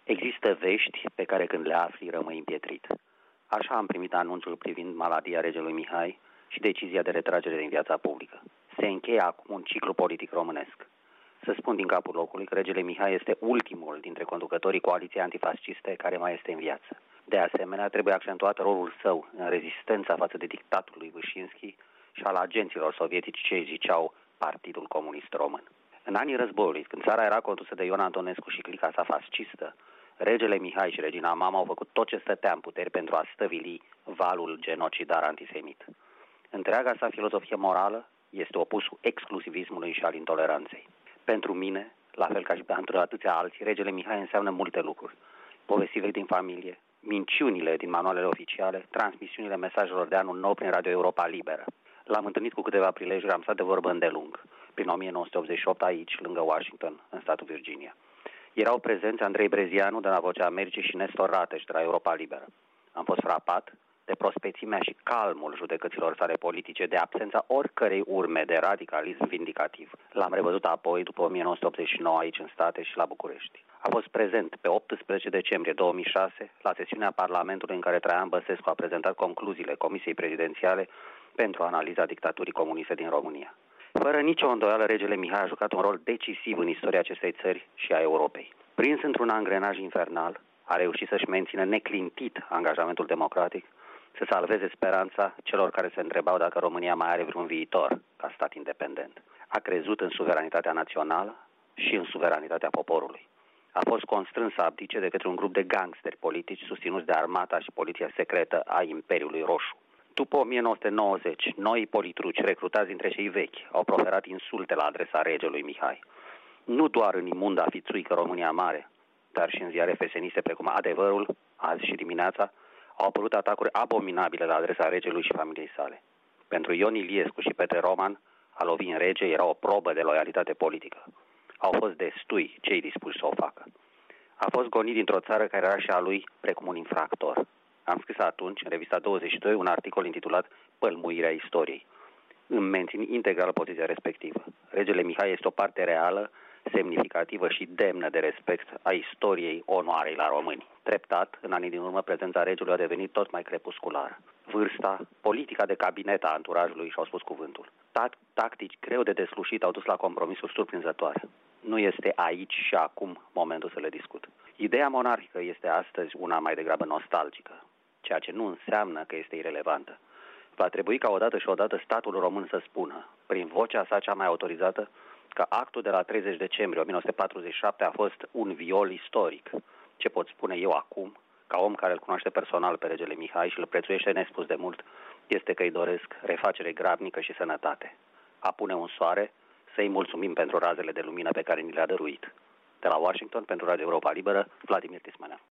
Există vești pe care când le afli rămâi împietrit. Așa am primit anunțul privind maladia regelui Mihai și decizia de retragere din viața publică. Se încheie acum un ciclu politic românesc. Să spun din capul locului că regele Mihai este ultimul dintre conducătorii coaliției antifasciste care mai este în viață. De asemenea, trebuie accentuat rolul său în rezistența față de dictatul lui Vâșinski și al agenților sovietici ce îi ziceau Partidul Comunist Român. În anii războiului, când țara era condusă de Ion Antonescu și clica sa fascistă, regele Mihai și regina Mama au făcut tot ce stătea în puteri pentru a stăvili valul genocidar antisemit. Întreaga sa filozofie morală este opusul exclusivismului și al intoleranței. Pentru mine, la fel ca și pentru atâția alții, regele Mihai înseamnă multe lucruri. Povestirile din familie, minciunile din manualele oficiale, transmisiunile mesajelor de anul nou prin Radio Europa Liberă. L-am întâlnit cu câteva prilejuri, am stat de vorbă îndelung, prin 1988 aici, lângă Washington, în statul Virginia. Erau prezenți Andrei Brezianu de la Vocea Americii și Nestor Rateș de la Europa Liberă. Am fost frapat de prospețimea și calmul judecăților sale politice, de absența oricărei urme de radicalism vindicativ. L-am revăzut apoi, după 1989, aici în state și la București. A fost prezent pe 18 decembrie 2006 la sesiunea Parlamentului în care Traian Băsescu a prezentat concluziile Comisiei Prezidențiale pentru analiza dictaturii comuniste din România. Fără nicio îndoială, regele Mihai a jucat un rol decisiv în istoria acestei țări și a Europei. Prins într-un angrenaj infernal, a reușit să-și mențină neclintit angajamentul democratic, să salveze speranța celor care se întrebau dacă România mai are vreun viitor ca stat independent. A crezut în suveranitatea națională și în suveranitatea poporului. A fost constrâns să abdice de către un grup de gangsteri politici susținuți de armata și poliția secretă a Imperiului Roșu. După 1990, noi politruci recrutați dintre cei vechi au proferat insulte la adresa regelui Mihai. Nu doar în imunda fițuică România Mare, dar și în ziare feseniste precum Adevărul, azi și dimineața, au apărut atacuri abominabile la adresa regelui și familiei sale. Pentru Ion Iliescu și Petre Roman, a lovi în rege era o probă de loialitate politică. Au fost destui cei dispuși să o facă. A fost gonit dintr-o țară care era și a lui precum un infractor. Am scris atunci, în revista 22, un articol intitulat Pălmuirea istoriei. Îmi mențin integral poziția respectivă. Regele Mihai este o parte reală, semnificativă și demnă de respect a istoriei onoarei la români. Treptat, în anii din urmă, prezența regelui a devenit tot mai crepusculară. Vârsta, politica de cabinet a anturajului și-au spus cuvântul. Tactici greu de deslușit au dus la compromisuri surprinzătoare. Nu este aici și acum momentul să le discut. Ideea monarhică este astăzi una mai degrabă nostalgică, ceea ce nu înseamnă că este irelevantă. Va trebui ca odată și odată statul român să spună, prin vocea sa cea mai autorizată, că actul de la 30 decembrie 1947 a fost un viol istoric. Ce pot spune eu acum, ca om care îl cunoaște personal pe regele Mihai și îl prețuiește nespus de mult, este că îi doresc refacere grabnică și sănătate. A pune un soare, să-i mulțumim pentru razele de lumină pe care ni le-a dăruit. De la Washington, pentru Radio Europa Liberă, Vladimir Tismanea.